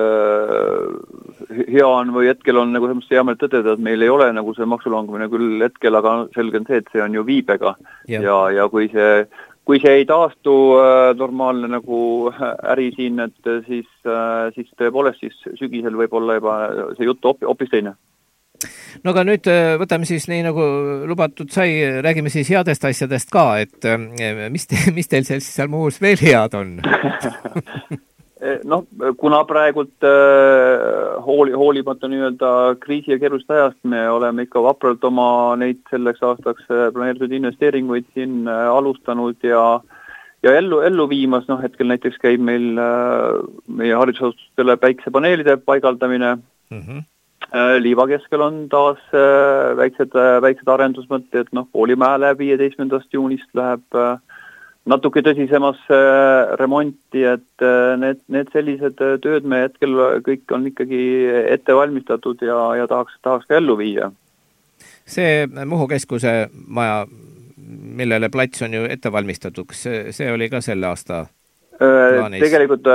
[SPEAKER 5] äh, hea on või hetkel on nagu hea meel tõdeda, et meil ei ole nagu see maksulangumine küll hetkel, aga selge on see, et see on ju viibega. Ja, ja, ja kui, see, kui see ei taastu äh, normaalne nagu äri siin, et siis, äh, siis tõepoolest siis sügisel võib olla juba see jutt hoopis teine.
[SPEAKER 1] No aga nüüd võtame siis nii nagu lubatud sai, räägime siis headest asjadest ka, et mis, te, mis teil seal, seal muus veel head on?
[SPEAKER 5] Noh, kuna praegult äh, hooli, hoolimata nii-öelda kriisi ja keerulist ajast me oleme ikka vapralt oma neid selleks aastaks planeeritud investeeringuid siin äh, alustanud ja ja ellu, ellu viimas, noh hetkel näiteks käib meil äh, meie haridusasutustele päiksepaneelide paigaldamine. Mm-hmm. Liiva keskel on taas väiksed, väiksed arendusmõtted, noh, koolimäe läheb viieteistkümnendast juunist läheb natuke tõsisemasse remonti, et need, need sellised tööd me hetkel kõik on ikkagi ette valmistatud ja, ja tahaks, tahaks ka ellu viia.
[SPEAKER 1] See Muhu keskuse maja, millele plats on ju ette valmistatud, see, see oli ka selle aasta plaanis?
[SPEAKER 5] Tegelikult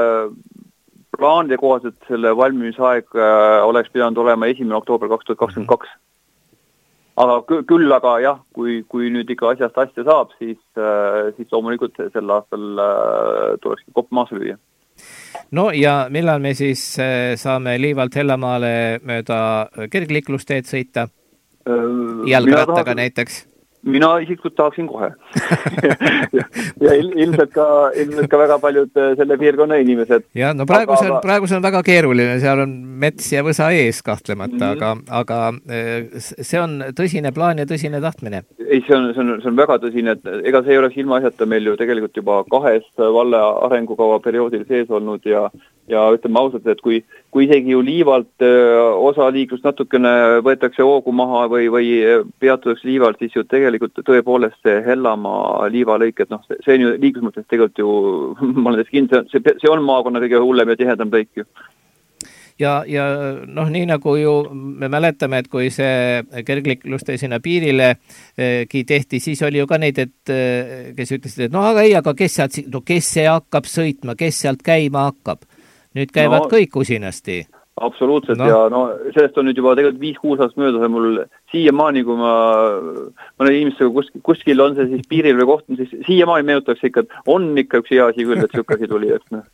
[SPEAKER 5] plaanide kohaselt selle valmimisaeg oleks pidanud olema esimene oktoober kaks tuhat kakskümmend kaks. Aga küll aga jah, kui, kui nüüd ikka asjast asja saab, siis, siis loomulikult sel aastal tulekski kopp maas lüüa.
[SPEAKER 1] No ja millal me siis saame Liivalt Hellamaale mööda kergliiklusteed sõita? Jalgrattaga näiteks?
[SPEAKER 5] Mina isiklikult tahaksin kohe. ja, ja ilmselt ka, ilmselt ka väga paljud selle piirkonna inimesed.
[SPEAKER 1] Ja, no praegu see on, praegu see on väga keeruline, seal on mets ja võsa ees kahtlemata, mm-hmm. aga, aga see on tõsine plaan ja tõsine tahtmine.
[SPEAKER 5] Ei, see on, see on, see on väga tõsine, et ega see ei oleks ilma asjata meil ju tegelikult juba kahes valla arengukava perioodil sees olnud ja ja ütleme ausalt, et kui, kui isegi ju Liivalt osa liiklust natukene võetakse hoogu maha või, või peatutakse Liivalt, siis ju tegelikult tõepoolest see Hellamaa Liiva lõik, et noh, see on ju liiklus mõttes tegelikult ju, ma olen täiesti kindel, see, see on maakonna kõige hullem ja tihedam lõik ju.
[SPEAKER 1] Ja, ja noh, nii nagu ju me mäletame, et kui see kergliikluste sinna piirilegi tehti, siis oli ju ka neid, et kes ütlesid, et no aga ei, aga kes sealt, no kes see hakkab sõitma, kes sealt käima hakkab? Nüüd käivad no, kõik usinasti.
[SPEAKER 5] absoluutselt
[SPEAKER 1] No.
[SPEAKER 5] no. ja no sellest on nüüd juba tegelikult viis-kuus aastat möödas ja mul siiamaani, kui ma mõne inimestega kuskil, kuskil on see siis piiril või kohtun, siis siiamaani meenutakse ikka, et on ikka üks hea asi küll, et sükasi tuli, et noh.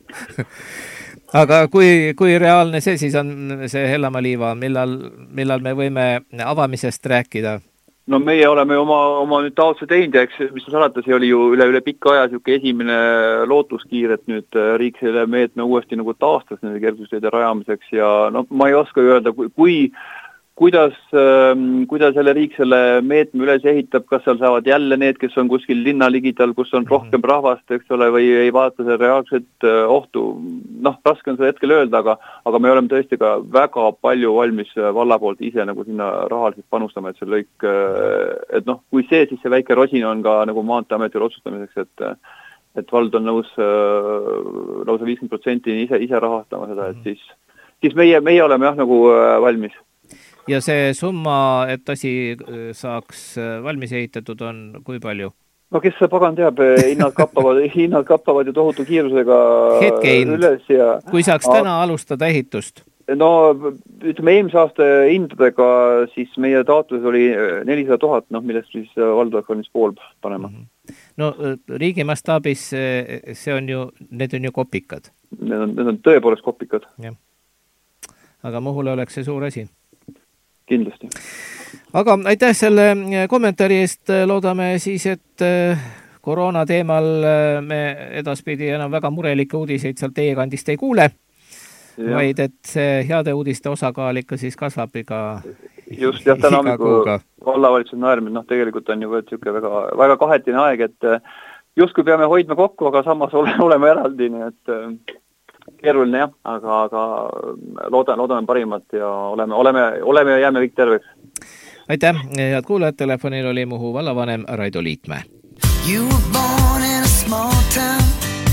[SPEAKER 1] Aga kui, kui reaalne see siis on, see Hellamaa liiva, millal, millal me võime avamisest rääkida?
[SPEAKER 5] No meie oleme oma, oma nüüd taotluse teinud ja eks, mis on salata, see oli ju üle, üle pikka aja siuke esimene lootuskiir, et nüüd riik selle meetme uuesti nagu taastas nende kergusteede rajamiseks ja no ma ei oska öelda, kui, kui kuidas, kuidas selle riik selle meetme üles ehitab, kas seal saavad jälle need, kes on kuskil linna ligidal, kus on rohkem rahvast, eks ole, või ei vaata see reaalset ohtu. Noh, raske on seda hetkel öelda, aga, aga me oleme tõesti ka väga palju valmis valla poolt ise nagu sinna rahaliselt panustama, et see lõik, et noh, kui see, siis see väike rosin on ka nagu Maanteeametil otsustamiseks, et, et vald on nõus lausa viiskümmend protsenti ise, ise rahastama seda, et siis, siis meie, meie oleme jah nagu valmis.
[SPEAKER 1] Ja see summa, et asi saaks valmis ehitatud, on kui palju?
[SPEAKER 5] No kes see pagan teab, hinnad kappavad, hinnad kappavad ju tohutu kiirusega
[SPEAKER 1] Hetkehind.
[SPEAKER 5] üles ja...
[SPEAKER 1] Kui saaks täna alustada ehitust?
[SPEAKER 5] No ütleme eelmise aasta hindadega siis meie taotlus oli nelisada tuhat, noh millest siis valdavalt on siis pool panema.
[SPEAKER 1] No riigi mastaabis see on ju, need on ju kopikad.
[SPEAKER 5] Need on, need on tõepoolest kopikad.
[SPEAKER 1] Ja. Aga Muhule oleks see suur asi.
[SPEAKER 5] Kindlasti.
[SPEAKER 1] Aga aitäh selle kommentaari eest, loodame siis, et koroona teemal me edaspidi enam väga murelikke uudiseid seal teie kandist ei kuule, ja. Vaid et see heade uudiste osakaal ikka siis kasvab iga
[SPEAKER 5] just, jah, täna hommikul vallavalitsus naermine, noh tegelikult on ju niisugune väga, väga kahetine aeg, et justkui peame hoidma kokku, aga samas oleme eraldi, nii et keeruline jah, aga, aga loodan, loodame parimat ja oleme, oleme, oleme ja jääme kõik terveks.
[SPEAKER 1] Aitäh, head kuulajad, telefonil oli Muhu vallavanem Raido Liitmäe.
[SPEAKER 2] You were born in a small town,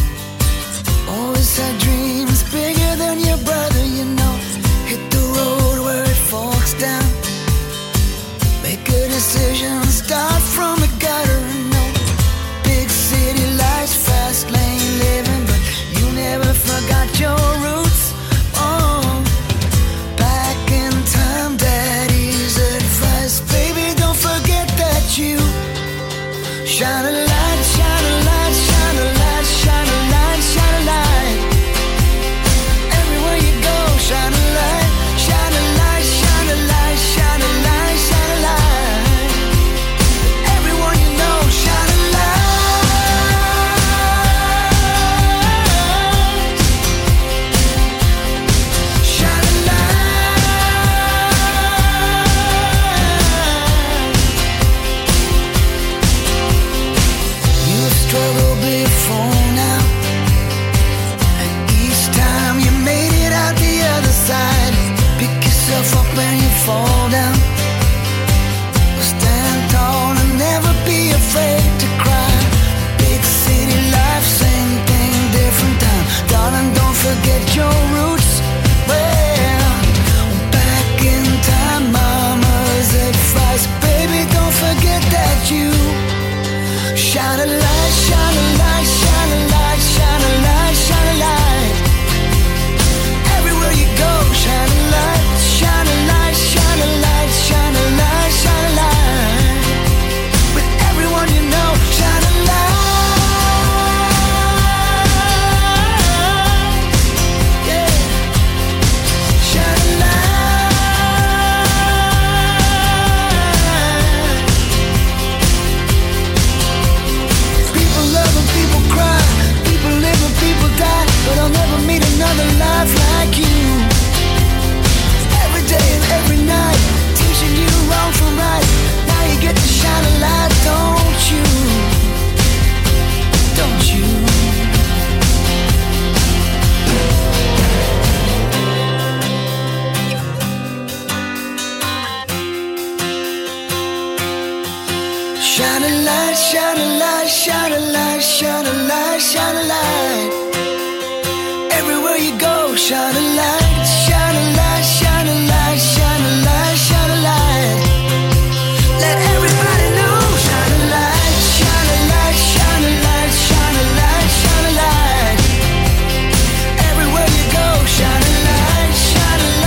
[SPEAKER 2] always had dreams bigger than your brother, you know, hit the road where it forks down, make a decision, start from the gutter, no, big city lights, fast lane living, but you never forgot your roots. Oh, back in time, daddy's advice, baby, don't forget that you shine a light, shine a light, shine a light, shine a light, shine a light. Everywhere you go, shine a light, shine a light, shine a light, shine a light, shine a light. Everyone you know, shine a light. Struggle before now, and each time you made it out the other side, pick yourself up when you fall down, stand tall and never be afraid to cry. Big city life, same thing, different time, darling, don't forget your roots. Well, back in time, mama's advice, baby, don't forget that you shine a light, shine a light, shine a light, shine a light, shine a light. Everywhere you go, shine a light, shine a light, shine a light, shine a light, shine a light. With everyone you know, shine a light. Yeah. Shine a light. But I'll never meet another life like you. Every day and every night, teaching you wrong from right. Now you get to shine a light, don't you? Don't you? Shine a light, shine a light, shine a light, shine a light, shine a light. Everywhere you go, shine a light, shine a light, shine a light, shine a light, shine a light. Let everybody know, shine a light, shine a light, shine a light, shine a light, shine a light. Everywhere you go, shine a light, shine a light.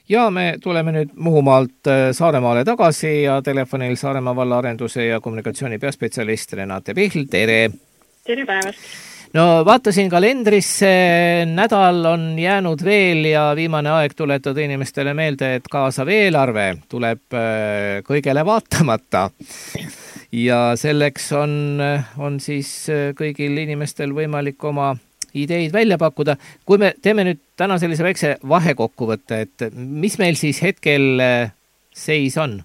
[SPEAKER 1] Ja me tuleme nüüd Muhumaalt Saaremaale tagasi ja telefonil Saaremaa valla arenduse ja kommunikatsiooni peaspetsialist Renate Pihl, tere!
[SPEAKER 6] Tere päevast!
[SPEAKER 1] No vaatasin kalendrisse, nädal on jäänud veel ja viimane aeg tuletada inimestele meelde, et kaasav eelarve tuleb kõigele vaatamata. Ja selleks on, on siis kõigil inimestel võimalik oma ideid välja pakkuda. Kui me teeme nüüd täna sellise väikse vahekokkuvõtte, et mis meil siis hetkel seis on?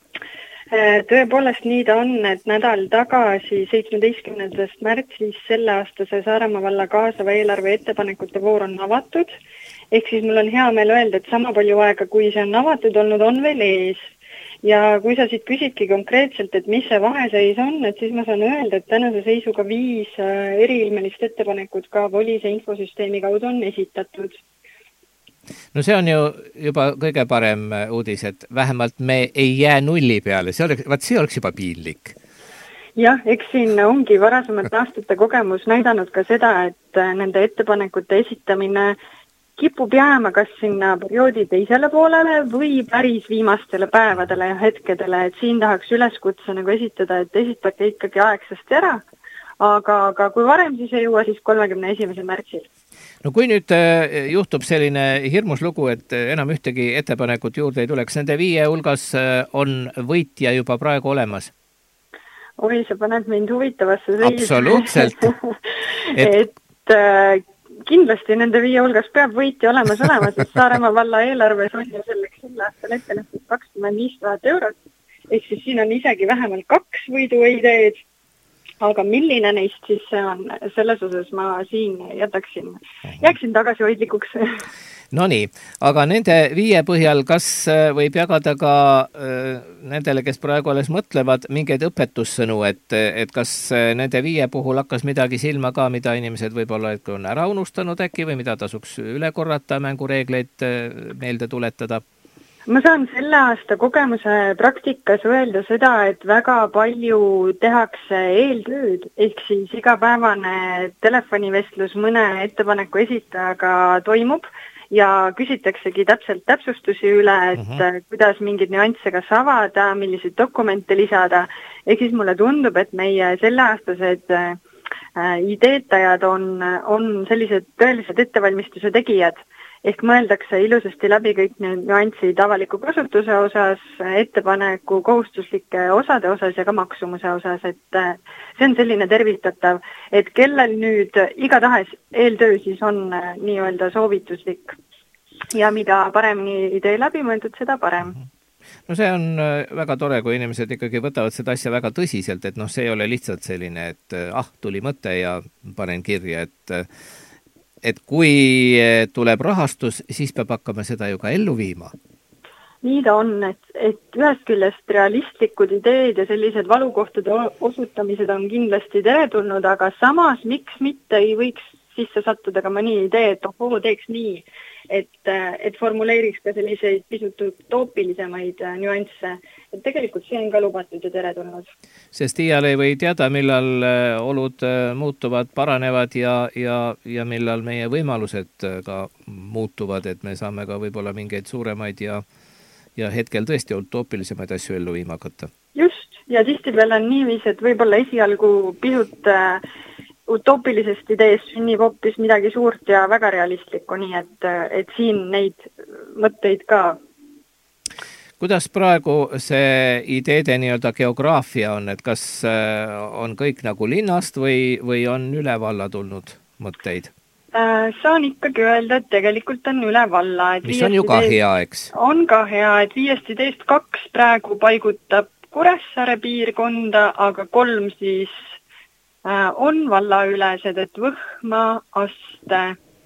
[SPEAKER 6] Tõepoolest nii ta on, et nädal tagasi seitsmeteistkümnendast märtsis selle aastase Saaremaa valla kaasava eelarve ettepanekute voor on avatud. Ehk siis mul on hea meel öelda, et sama palju aega, kui see on avatud olnud, on veel ees. Ja kui sa siit küsidki konkreetselt, et mis see vaheseis on, et siis ma saan öelda, et tänase seisuga viis eriilmelist ettepanekut ka Volise infosüsteemi kaudu on esitatud.
[SPEAKER 1] No see on ju juba kõige parem uudis, et vähemalt me ei jää nulli peale. See oleks, vaat see oleks juba piinlik.
[SPEAKER 6] Jah, eks siin ongi varasemate aastate kogemus näidanud ka seda, et nende ettepanekute esitamine kipub jääma kas sinna perioodi teisele poolele või päris viimastele päevadele ja hetkedele, et siin tahaks üleskutse nagu esitada, et esitage ikkagi aegsasti ära, aga, aga kui varem siis ei jõua, siis kolmekümne esimesel märtsil.
[SPEAKER 1] No kui nüüd juhtub selline hirmus lugu, et enam ühtegi ettepanekut juurde ei tuleks, nende viie hulgas on võitja juba praegu olemas?
[SPEAKER 6] Oi, sa paned mind huvitavasse seisu.
[SPEAKER 1] Absoluutselt.
[SPEAKER 6] et et kindlasti nende viie hulgas peab võitja olemas olema, sest Saaremaa valla eelarves on ju selleks sel aastal ette nähtud kakskümmend viis tuhat eurot. Ehk siis siin on isegi vähemalt kaks võiduideed, aga milline neist siis see on, selles osas ma siin jätaksin, jääksin tagasihoidlikuks.
[SPEAKER 1] No nii, aga nende viie põhjal, kas võib jagada ka nendele, kes praegu alles mõtlevad, mingeid õpetussõnu, et, et kas nende viie puhul hakkas midagi silma ka, mida inimesed võib-olla on ära unustanud äkki või mida tasuks üle korrata, mängureegleid meelde tuletada?
[SPEAKER 6] Ma saan selle aasta kogemuse praktikas öelda seda, et väga palju tehakse eeltööd, ehk siis igapäevane telefonivestlus mõne ettepaneku esitajaga toimub ja küsitaksegi täpselt täpsustusi üle, et uh-huh. kuidas mingeid nüansse kas avada, milliseid dokumente lisada. Ehk siis mulle tundub, et meie selleaastased äh, ideetajad on, on sellised tõelised ettevalmistuse tegijad. Ehk mõeldakse ilusasti läbi kõik need nüansid avaliku kasutuse osas, ettepaneku kohustuslike osade osas ja ka maksumuse osas, et see on selline tervitatav, et kellel nüüd igatahes eeltöö siis on nii-öelda soovituslik ja mida paremini idee läbi mõeldud, seda parem.
[SPEAKER 1] No see on väga tore, kui inimesed ikkagi võtavad seda asja väga tõsiselt, et noh, see ei ole lihtsalt selline, et ah, tuli mõte ja panen kirja, et et kui tuleb rahastus, siis peab hakkama seda ju ka ellu viima.
[SPEAKER 6] Nii ta on, et, et ühest küljest realistlikud ideed ja sellised valukohtade osutamised on kindlasti teretulnud, aga samas miks mitte ei võiks sisse sattuda ka mõni idee, et ohoo, teeks nii, et, et formuleeriks ka selliseid pisut utoopilisemaid nüansse. Et tegelikult see on ka lubatud ja teretulnud.
[SPEAKER 1] Sest iial ei või teada, millal olud muutuvad, paranevad ja, ja, ja millal meie võimalused ka muutuvad, et me saame ka võib-olla mingeid suuremaid ja, ja hetkel tõesti utoopilisemaid asju ellu viima hakata.
[SPEAKER 6] Just, ja tihtipeale on niiviis, et võib-olla esialgu pisut utoopilisest ideest sünnib hoopis midagi suurt ja väga realistlikku, nii et, et siin neid mõtteid ka.
[SPEAKER 1] Kuidas praegu see ideede nii-öelda geograafia on, et kas on kõik nagu linnast või, või on üle valla tulnud mõtteid?
[SPEAKER 6] Saan ikkagi öelda, et tegelikult on üle valla. Et
[SPEAKER 1] mis on ju ka hea, eks?
[SPEAKER 6] On ka hea, et viiest ideest kaks praegu paigutab Kuressaare piirkonda, aga kolm siis on vallaülesed, et Võhma, Aste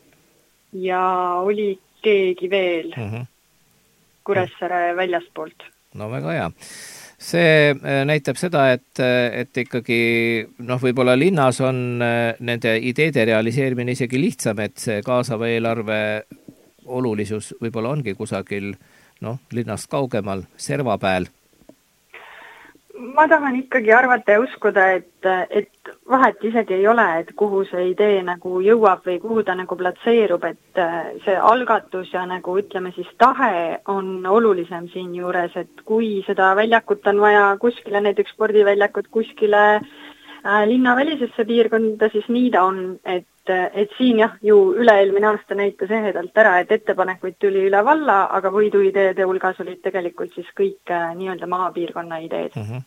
[SPEAKER 6] ja oli keegi veel uh-huh. Kuressaare väljaspoolt.
[SPEAKER 1] No väga hea. See näitab seda, et, et ikkagi noh, võib-olla linnas on nende ideede realiseerimine isegi lihtsam, et see kaasava eelarve olulisus võib-olla ongi kusagil noh, linnast kaugemal, serva pääl.
[SPEAKER 6] ma tahan ikkagi arvata ja uskuda, et, et vahet isegi ei ole, et kuhu see idee nagu jõuab või kuhu ta nagu platseerub, et see algatus ja nagu ütleme siis tahe on olulisem siin juures, et kui seda väljakut on vaja kuskile, näiteks spordiväljakut kuskile äh, linnavälisesse piirkonda, siis nii ta on, et, et siin jah, ju üle-eelmine aasta näitas ehedalt ära, et ettepanekuid tuli üle valla, aga võiduideede hulgas olid tegelikult siis kõik äh, nii-öelda maapiirkonna ideed. Mm-hmm.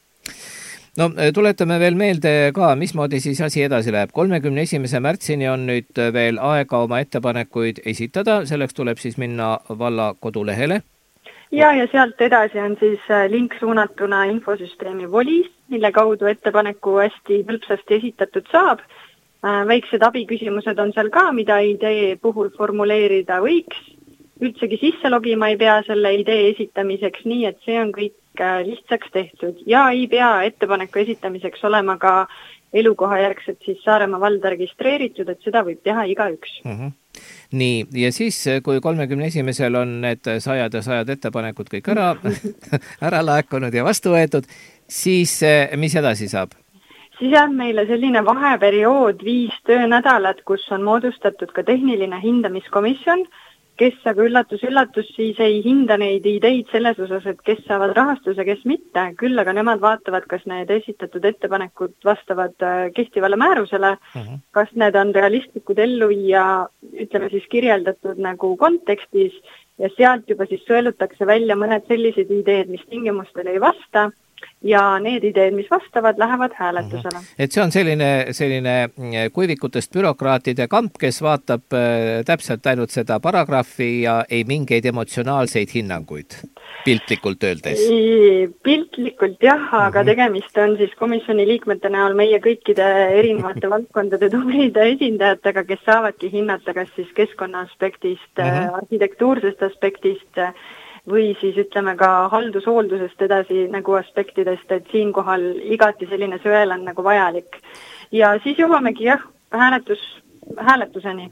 [SPEAKER 1] No tuletame veel meelde ka, mismoodi siis asi edasi läheb. kolmekümne esimese märtsini on nüüd veel aega oma ettepanekuid esitada, selleks tuleb siis minna valla kodulehele.
[SPEAKER 6] Ja, ja sealt edasi on siis link suunatuna infosüsteemi Volis, mille kaudu ettepaneku hästi hõlpsasti esitatud saab. Väiksed abiküsimused on seal ka, mida idee puhul formuleerida võiks. Üldsegi sisse logima ei pea selle idee esitamiseks, nii et see on kõik lihtsaks tehtud ja ei pea ettepaneku esitamiseks olema ka elukoha järgselt siis Saaremaa valda registreeritud, et seda võib teha iga üks.
[SPEAKER 1] Mm-hmm. Nii, ja siis kui kolmekümne esimesel on need sajad ja sajad ettepanekud kõik ära, ära laekunud ja vastu võetud, siis mis edasi saab?
[SPEAKER 6] Siis jääb meile selline vaheperiood viis töönädalat, kus on moodustatud ka tehniline hindamiskomisjon, kes aga üllatus-üllatus siis ei hinda neid ideid selles osas, et kes saavad rahastuse, kes mitte. Küll aga nemad vaatavad, kas need esitatud ettepanekud vastavad kehtivale määrusele, uh-huh. kas need on realistlikud ellu ja ütleme siis kirjeldatud nagu kontekstis ja sealt juba siis sõelutakse välja mõned sellised ideed, mis tingimustele ei vasta ja need ideed, mis vastavad, lähevad hääletusele.
[SPEAKER 1] Et see on selline, selline kuivikutest bürokraatide kamp, kes vaatab täpselt ainult seda paragrahvi ja ei mingeid emotsionaalseid hinnanguid, piltlikult öeldes.
[SPEAKER 6] Piltlikult jah, aga tegemist on siis komisjoni liikmete näol meie kõikide erinevate valdkondade tublide esindajatega, kes saavadki hinnata kas siis keskkonna aspektist, uh-huh. arhitektuursest aspektist, või siis ütleme ka haldushooldusest edasi nagu aspektidest, et siinkohal igati selline sõel on nagu vajalik. Ja siis jõuamegi jah, hääletus, hääletuseni.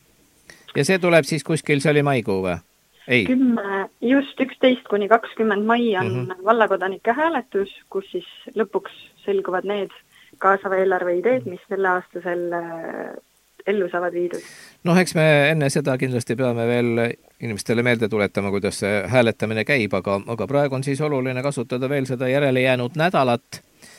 [SPEAKER 1] Ja see tuleb siis kuskil, see oli maikuu või? Ei.
[SPEAKER 6] Kümme, just üksteist kuni kakskümmend mai on mm-hmm. vallakodanike hääletus, kus siis lõpuks selguvad need kaasava eelarve ideed, mis selle aastasel ellu saavad viidud.
[SPEAKER 1] Noh, eks me enne seda kindlasti peame veel inimestele meelde tuletama, kuidas see hääletamine käib, aga, aga praegu on siis oluline kasutada veel seda järele jäänud nädalat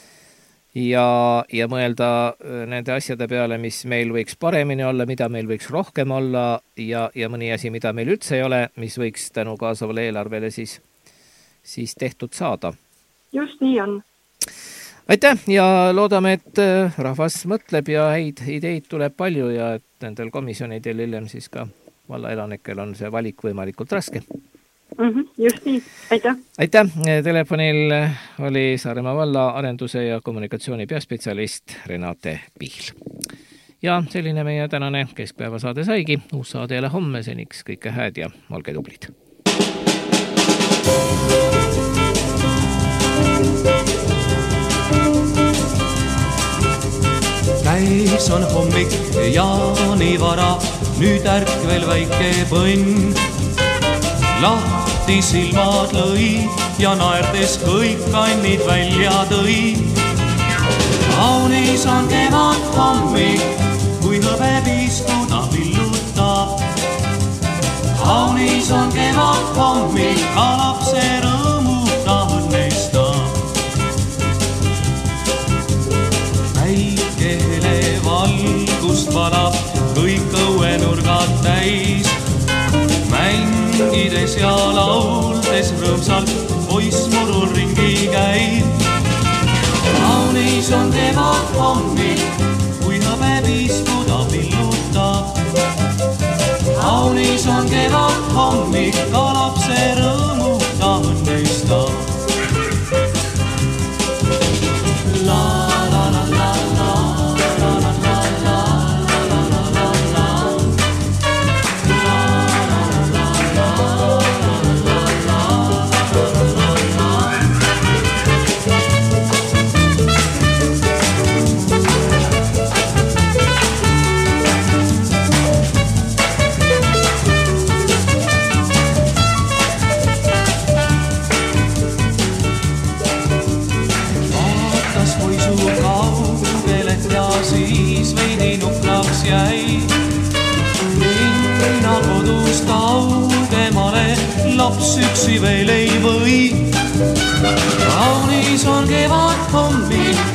[SPEAKER 1] ja, ja mõelda nende asjade peale, mis meil võiks paremini olla, mida meil võiks rohkem olla ja, ja mõni asi, mida meil üldse ei ole, mis võiks tänu kaasavale eelarvele siis, siis tehtud saada.
[SPEAKER 6] Just nii on.
[SPEAKER 1] Aitäh ja loodame, et rahvas mõtleb ja häid ideid tuleb palju ja et nendel komisjonidel hiljem siis ka valla elanikel on see valik võimalikult raske.
[SPEAKER 6] Mm-hmm, just nii, aitäh.
[SPEAKER 1] Aitäh, telefonil oli Saaremaa valla arenduse ja kommunikatsiooni peaspetsialist Renate Pihl. Ja selline meie tänane keskpäeva saade saigi, uus saade jälle homme, seniks kõike hääd ja olge tublid.
[SPEAKER 7] Käis on hommik ja nii vara, nüüd ärkvel väike põnn. Lahti silmad lõi ja naerdes kõik kannid välja tõi. Kaunis on kevad hommik, kui hõbe piskuda villutab. Kaunis on kevad hommik, ka lapse rõõmuta õnnestab. Väikele valgust valab kõik õuenurgad täis. Mängides ja lauldes rõõmsalt poiss murul ringi käib. Kaunis on kevad hommik, kui hõbe piskuda villutab. Kaunis on kevad hommik, ka lapse rõõmuta õnnestab. La la la la la la la la la laps üksi veel ei või. Kaunis on kevad hommik,